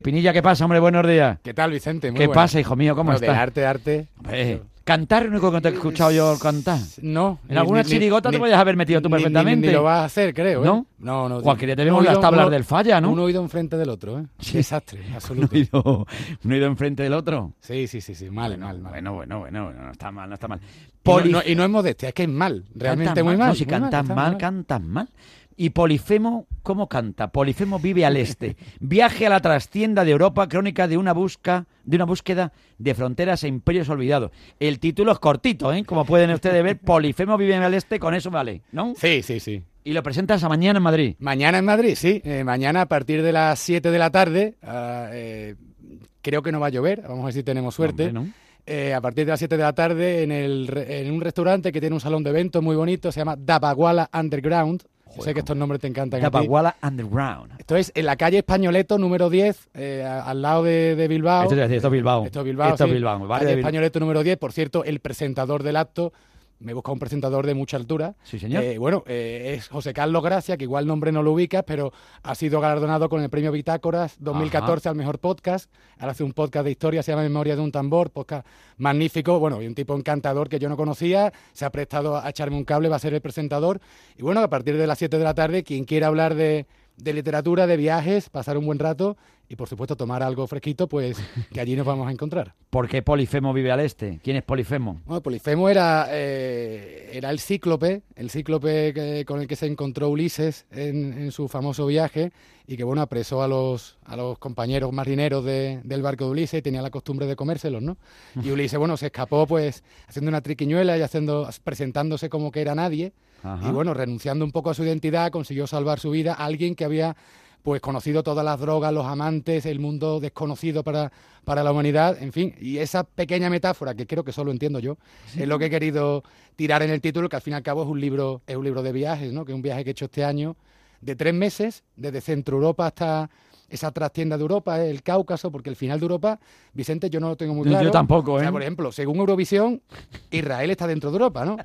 Pinilla, ¿qué pasa, hombre? Buenos días. ¿Qué tal, Vicente? Muy ¿Qué buena. pasa, hijo mío? ¿Cómo Bueno, estás? de arte. Cantar, lo único que te he escuchado yo cantar. No. En alguna chirigota te podías haber metido tú perfectamente. Ni lo vas a hacer, creo, ¿eh? ¿No? No. Cualquier día te vemos las tablas del Falla, ¿no? Un oído enfrente del otro, ¿eh? Sí. Desastre, absoluto. Un oído enfrente del otro. Sí. Mal. Bueno, no está mal. Y no es modestia, es que es mal. Realmente Cantas muy mal. No, si cantas mal, cantas mal. Y Polifemo, ¿cómo canta? Polifemo vive al este. Viaje a la trastienda de Europa, crónica de una búsqueda de fronteras e imperios olvidados. El título es cortito, ¿eh? Como pueden ustedes ver, Polifemo vive al este, con eso vale, ¿no? Sí. Y lo presentas a mañana en Madrid. Mañana en Madrid, sí. Mañana a partir de las 7 de la tarde. Creo que no va a llover, vamos a ver si tenemos suerte. Hombre, ¿no? A partir de las 7 de la tarde en un restaurante que tiene un salón de eventos muy bonito, se llama Dabaguala Underground. Joder, Sé que estos nombres te encantan. Dabaguala Underground. Esto es en la calle Españoleto número 10, al lado de Bilbao. Esto es Bilbao. Esto es Bilbao. Barrio Calle Españoleto número 10. Por cierto, el presentador del acto, me busca un presentador de mucha altura. Sí, señor. Es José Carlos Gracia, que igual nombre no lo ubicas, pero ha sido galardonado con el premio Bitácoras 2014 al mejor podcast. Ahora hace un podcast de historia, se llama Memoria de un tambor, podcast magnífico. Bueno, y un tipo encantador que yo no conocía, se ha prestado a echarme un cable, va a ser el presentador. Y bueno, a partir de las 7 de la tarde, quien quiera hablar de literatura, de viajes, pasar un buen rato y, por supuesto, tomar algo fresquito, pues que allí nos vamos a encontrar. ¿Por qué Polifemo vive al este? ¿Quién es Polifemo? Bueno, Polifemo era el cíclope con el que se encontró Ulises en su famoso viaje y que, bueno, apresó a los compañeros marineros del barco de Ulises y tenía la costumbre de comérselos, ¿no? Y Ulises, bueno, se escapó, pues, haciendo una triquiñuela y presentándose como que era nadie. Ajá. Y, bueno, renunciando un poco a su identidad, consiguió salvar su vida a alguien que había, pues, conocido todas las drogas, los amantes, el mundo desconocido para la humanidad, en fin. Y esa pequeña metáfora, que creo que solo entiendo yo, es lo que he querido tirar en el título, que al fin y al cabo es un libro de viajes, ¿no? Que es un viaje que he hecho este año de 3 meses, desde Centro Europa hasta esa trastienda de Europa, el Cáucaso, porque el final de Europa, Vicente, yo no lo tengo muy claro. Yo tampoco, ¿eh? O sea, por ejemplo, según Eurovisión, Israel está dentro de Europa, ¿no?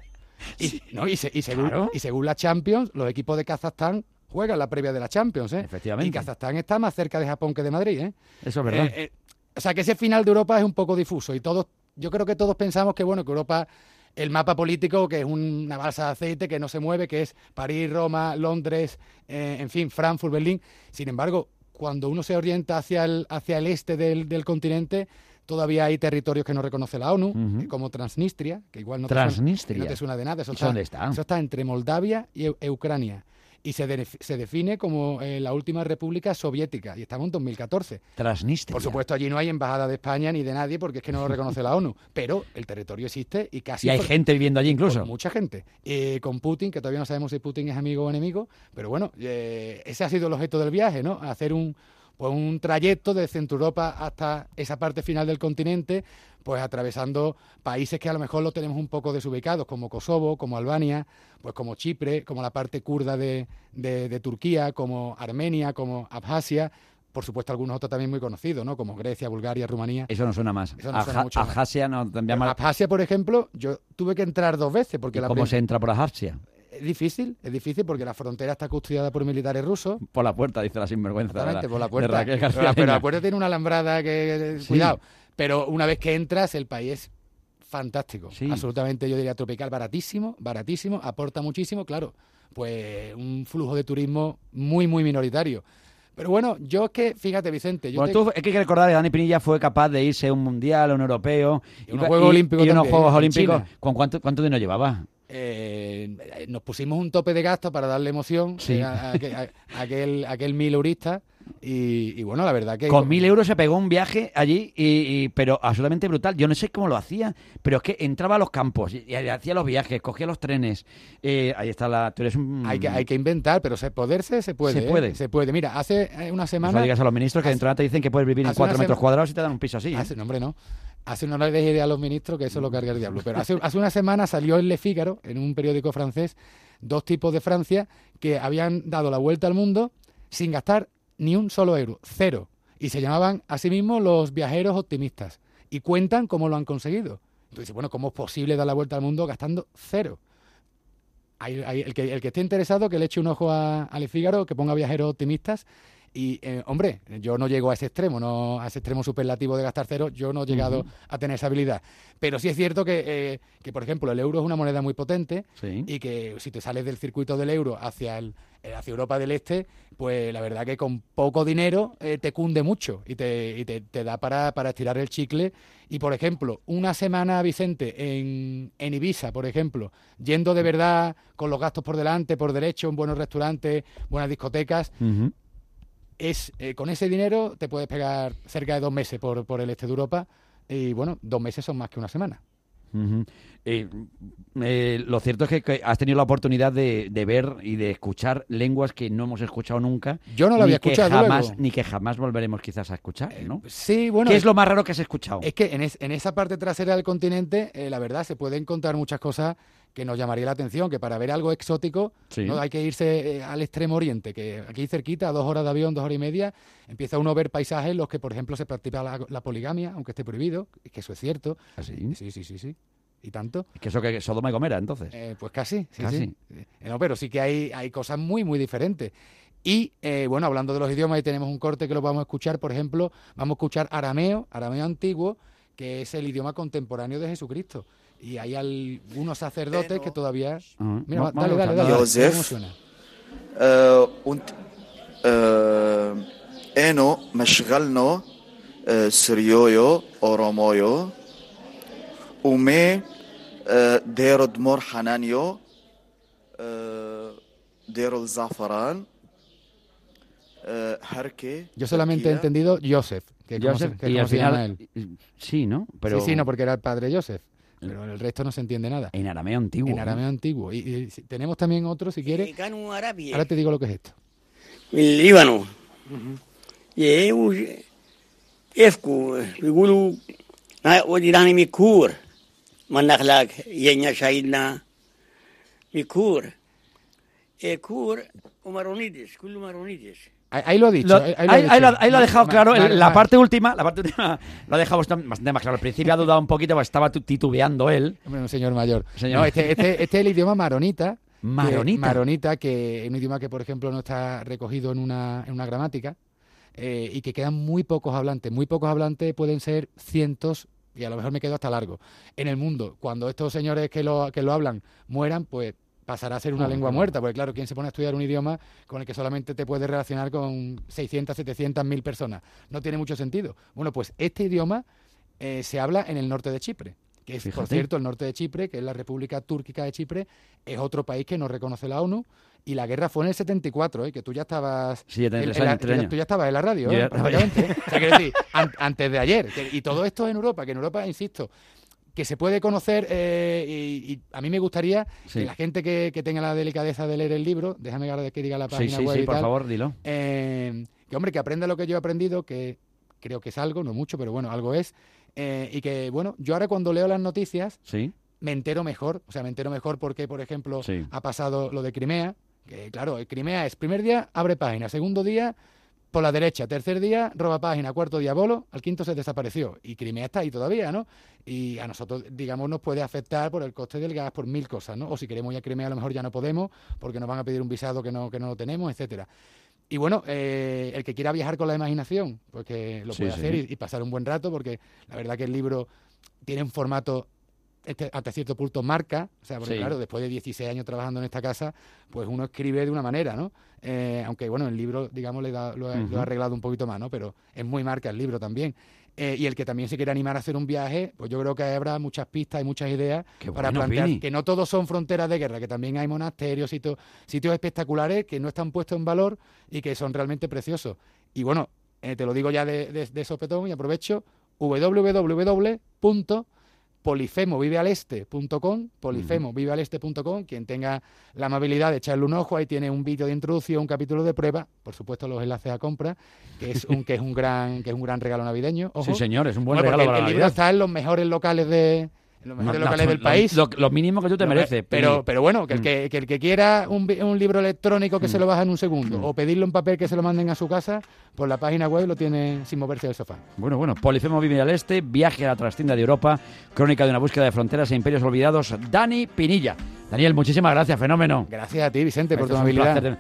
Y según la Champions, los equipos de Kazajstán juegan la previa de la Champions, ¿eh? Efectivamente. Y Kazajstán está más cerca de Japón que de Madrid, ¿eh? Eso es verdad. O sea, que ese final de Europa es un poco difuso y yo creo que todos pensamos que, bueno, que Europa, el mapa político, que es una balsa de aceite que no se mueve, que es París, Roma, Londres, en fin, Frankfurt, Berlín. Sin embargo, cuando uno se orienta hacia el este del continente, todavía hay territorios que no reconoce la ONU, como Transnistria, que igual no te suena de nada. ¿Dónde está? Eso está entre Moldavia y Ucrania. Y se define como la última república soviética. Y estamos en 2014. Transnistria. Por supuesto, allí no hay embajada de España ni de nadie porque es que no lo reconoce la ONU. Pero el territorio existe y casi... Y hay gente viviendo allí incluso. Mucha gente. Con Putin, que todavía no sabemos si Putin es amigo o enemigo. Pero bueno, ese ha sido el objeto del viaje, ¿no? Hacer un trayecto de Centro Europa hasta esa parte final del continente, pues atravesando países que a lo mejor lo tenemos un poco desubicados, como Kosovo, como Albania, pues como Chipre, como la parte kurda de Turquía, como Armenia, como Abjasia, por supuesto algunos otros también muy conocidos, ¿no? Como Grecia, Bulgaria, Rumanía. Eso no suena más. Eso no suena mucho más. Abjasia no tendría más. Abjasia, por ejemplo, yo tuve que entrar 2 veces porque ¿Cómo se entra por Abjasia? Es difícil porque la frontera está custodiada por militares rusos. Por la puerta, dice la sinvergüenza. Exactamente, por la puerta. Pero la puerta tiene una alambrada que... Sí. Cuidado. Pero una vez que entras, el país es fantástico. Sí. Absolutamente, yo diría tropical, baratísimo, aporta muchísimo, claro. Pues un flujo de turismo muy, muy minoritario. Pero bueno, yo es que, fíjate, Vicente... Tú es que hay que recordar que Dani Pinilla fue capaz de irse a un mundial, a un europeo... Y unos Juegos Olímpicos unos Juegos Olímpicos. ¿Con cuánto dinero llevaba? Nos pusimos un tope de gasto para darle emoción a aquel 1.000 eurista y bueno, la verdad que... Con 1.000 euros se pegó un viaje allí, pero absolutamente brutal. Yo no sé cómo lo hacía, pero es que entraba a los campos y hacía los viajes, cogía los trenes. Ahí está tú eres un... Hay que inventar, pero se puede. Se puede. Mira, hace una semana... No digas a los ministros que dentro te dicen que puedes vivir en 4 metros cuadrados y te dan un piso así. No, hombre, no. No le deis idea a los ministros que eso lo carga el diablo. Pero hace una semana salió en Le Figaro, en un periódico francés, 2 tipos de Francia que habían dado la vuelta al mundo sin gastar ni un solo euro, 0. Y se llamaban a sí mismos los viajeros optimistas. Y cuentan cómo lo han conseguido. Entonces, bueno, ¿cómo es posible dar la vuelta al mundo gastando 0? El que esté interesado, que le eche un ojo a Le Figaro, que ponga viajeros optimistas Y, hombre, yo no llego a ese extremo, no a ese extremo superlativo de gastar cero, yo no he llegado a tener esa habilidad. Pero sí es cierto que, por ejemplo, el euro es una moneda muy potente y que si te sales del circuito del euro hacia Europa del Este, pues la verdad que con poco dinero te cunde mucho y te da para estirar el chicle. Y, por ejemplo, una semana, Vicente, en Ibiza, por ejemplo, yendo de verdad con los gastos por delante, por derecho, en buenos restaurantes, buenas discotecas, con ese dinero te puedes pegar cerca de 2 meses por el este de Europa y, bueno, 2 meses son más que una semana. Lo cierto es que has tenido la oportunidad de ver y de escuchar lenguas que no hemos escuchado nunca. Yo no lo había escuchado ni que jamás volveremos quizás a escuchar, ¿no? Sí, bueno. ¿Qué es lo más raro que has escuchado? Es que en esa parte trasera del continente, la verdad, se pueden encontrar muchas cosas que nos llamaría la atención, que para ver algo exótico no hay que irse al extremo oriente, que aquí cerquita, a 2 horas de avión, 2 horas y media, empieza uno a ver paisajes en los que, por ejemplo, se practica la poligamia, aunque esté prohibido, que eso es cierto. ¿Ah, sí? Sí. ¿Y tanto? ¿Es que eso que Sodoma y Gomorra, entonces? Pues casi. Casi. Sí. No, pero sí que hay cosas muy, muy diferentes. Y, bueno, hablando de los idiomas, ahí tenemos un corte que lo vamos a escuchar. Por ejemplo, vamos a escuchar arameo antiguo, que es el idioma contemporáneo de Jesucristo. Y hay algunos sacerdotes que todavía... Mira, dale. Joseph, eno mashgalno sirioyo oromoyo ume derod mor hananyo derod zafaran harke. Yo solamente he entendido Joseph, que y al final sí, ¿no? Pero... Sí, no, porque era el padre Joseph. Pero el resto no se entiende nada. En arameo antiguo. En arameo antiguo. Y tenemos también otro, si quieres. Ahora te digo lo que es esto. El Líbano. يفكوا يقولوا وديراني ميكور ما نخلاك ينيا شايدنا ميكور كور ومارونيدس كله مارونيدس. Ahí lo ha dicho. Ahí lo ha dejado claro. La parte última lo ha dejado bastante más claro. Al principio ha dudado un poquito, porque estaba titubeando él. Hombre, un señor mayor. No, este es el idioma maronita. Maronita. Que es un idioma que, por ejemplo, no está recogido en una gramática y que quedan muy pocos hablantes. Muy pocos hablantes pueden ser cientos, y a lo mejor me quedo hasta largo. En el mundo, cuando estos señores que lo hablan mueran, pues pasará a ser una lengua muerta, porque claro, ¿quién se pone a estudiar un idioma con el que solamente te puedes relacionar con 600, 700, 1000 personas? No tiene mucho sentido. Bueno, pues este idioma se habla en el norte de Chipre, que es, por cierto, el norte de Chipre, que es la República Túrquica de Chipre, es otro país que no reconoce la ONU, y la guerra fue en el 74, que tú ya estabas... Sí, tú ya estabas en la radio, prácticamente. O sea, quiero decir, antes de ayer. Y todo esto en Europa, que en Europa, insisto, que se puede conocer, y a mí me gustaría que la gente que tenga la delicadeza de leer el libro, déjame que diga la página web y por tal, favor, dilo. Que, hombre, que aprenda lo que yo he aprendido, que creo que es algo, no mucho, pero bueno, algo es, y que, bueno, yo ahora cuando leo las noticias me entero mejor, porque, por ejemplo, ha pasado lo de Crimea, que claro, Crimea es primer día, abre página, segundo día, por la derecha, tercer día, roba página, cuarto día, bolo, al quinto se desapareció. Y Crimea está ahí todavía, ¿no? Y a nosotros, digamos, nos puede afectar por el coste del gas, por 1000 cosas, ¿no? O si queremos ir a Crimea, a lo mejor ya no podemos, porque nos van a pedir un visado que no lo tenemos, etcétera. Y bueno, el que quiera viajar con la imaginación, pues que lo puede hacer y pasar un buen rato, porque la verdad que el libro tiene un formato hasta cierto punto marca, o sea, porque claro, después de 16 años trabajando en esta casa, pues uno escribe de una manera, ¿no? Aunque bueno, el libro, digamos, lo ha arreglado un poquito más, ¿no? Pero es muy marca el libro también. Y el que también se quiera animar a hacer un viaje, pues yo creo que habrá muchas pistas y muchas ideas para plantear que no todos son fronteras de guerra, que también hay monasterios, sitios espectaculares que no están puestos en valor y que son realmente preciosos. Y bueno, te lo digo ya de sopetón y aprovecho, polifemovivealeste.com, quien tenga la amabilidad de echarle un ojo, ahí tiene un vídeo de introducción, un capítulo de prueba, por supuesto los enlaces a compra, que es un gran regalo navideño. Ojo. Sí, señor, es un buen regalo para el libro está en los mejores locales del país. Lo mínimo que tú te mereces. Pero bueno, que el que quiera un libro electrónico que se lo baja en un segundo, o pedirle un papel que se lo manden a su casa, por la página web lo tiene sin moverse del sofá. Bueno, Polifemo vive al este, viaje a la trastienda de Europa, crónica de una búsqueda de fronteras e imperios olvidados, Dani Pinilla. Daniel, muchísimas gracias, fenómeno. Gracias a ti, Vicente, por tu amabilidad.